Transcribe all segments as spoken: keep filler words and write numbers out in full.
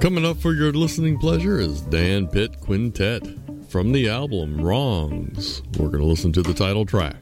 Coming up for your listening pleasure is Dan Pitt Quintet from the album Wrongs. We're going to listen to the title track.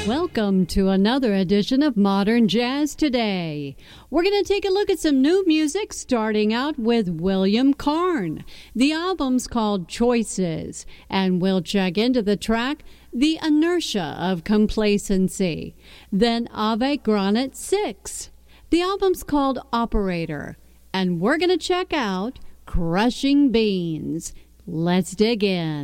Welcome to another edition of Modern Jazz Today. We're going to take a look at some new music, starting out with William Carn. The album's called Choices, and we'll check into the track The Inertia of Complacency. Then Ave Granit six. The album's called Operator, and we're going to check out Crushing Beans. Let's dig in.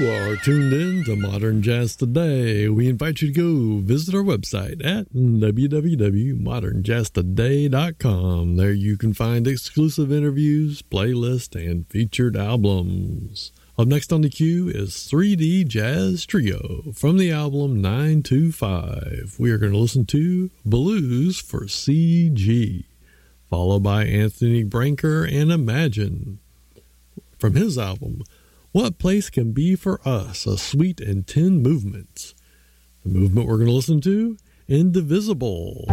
You are tuned in to Modern Jazz Today. We invite you to go visit our website at w w w dot modern jazz today dot com. There you can find exclusive interviews, playlists, and featured albums. Up next on the queue is three D Jazz Trio from the album nine two five. We are going to listen to Blues for C G, followed by Anthony Branker and Imagine from his album What Place Can Be For Us, a Suite in ten movements. The movement we're going to listen to, Indivisible.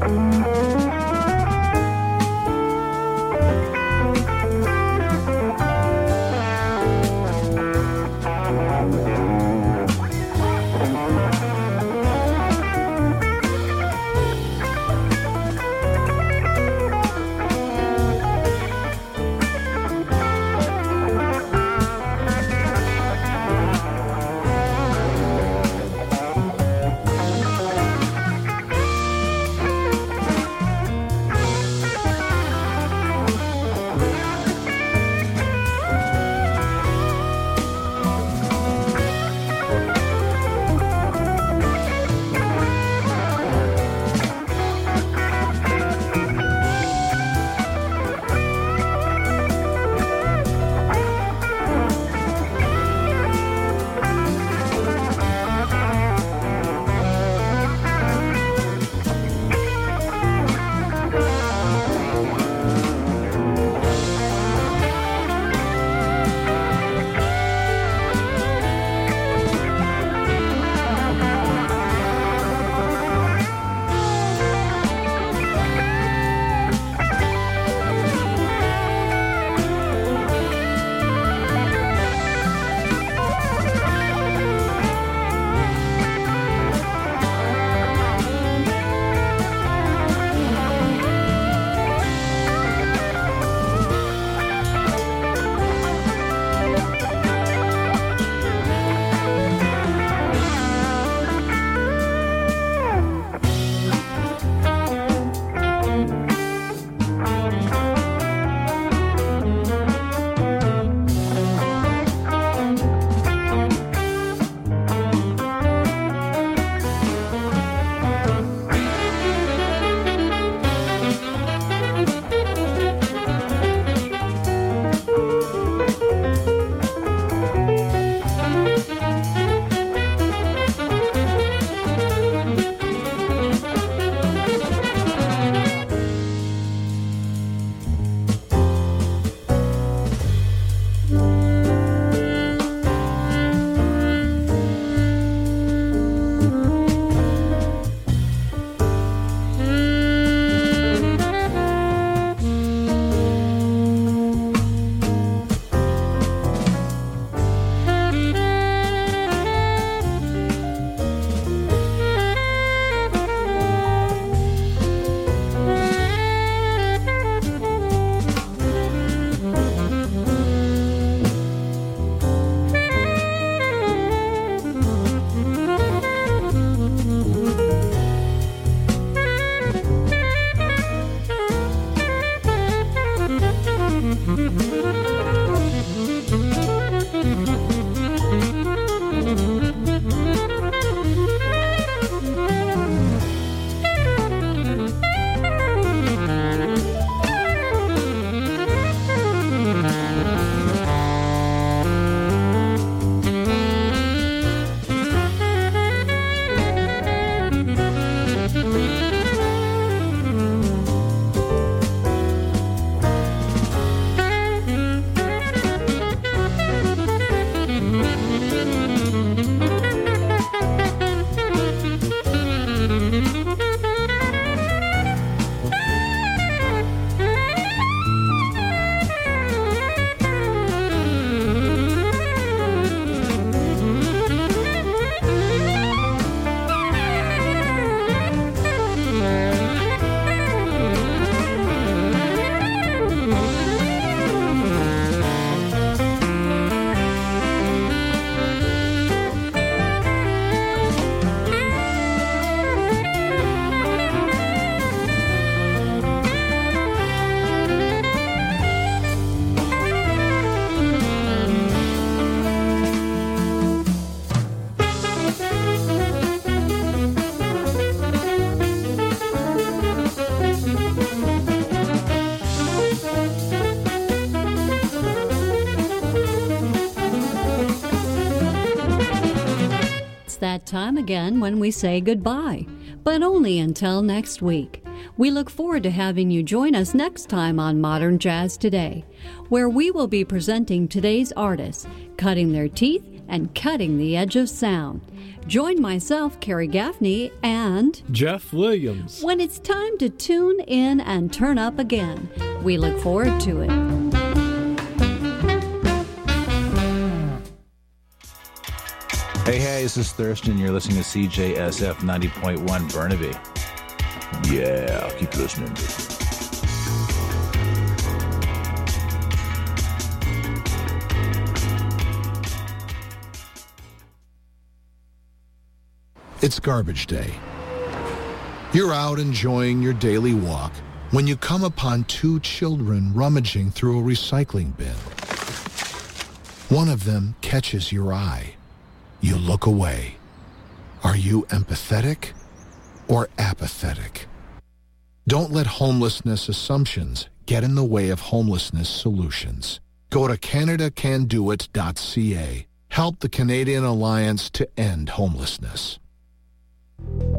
that time again when we say goodbye, but only until next week. We look forward to having you join us next time on Modern Jazz Today, where we will be presenting today's artists, cutting their teeth and cutting the edge of sound. Join myself, Carrie Gaffney, and Jeff Williams when it's time to tune in and turn up again. We look forward to it. Hey, hey, this is Thurston. You're listening to C J S F ninety point one Burnaby. Yeah, keep listening. It's garbage day. You're out enjoying your daily walk when you come upon two children rummaging through a recycling bin. One of them catches your eye. You look away. Are you empathetic or apathetic? Don't let homelessness assumptions get in the way of homelessness solutions. Go to Canada Can Do It dot C A. Help the Canadian Alliance to End Homelessness.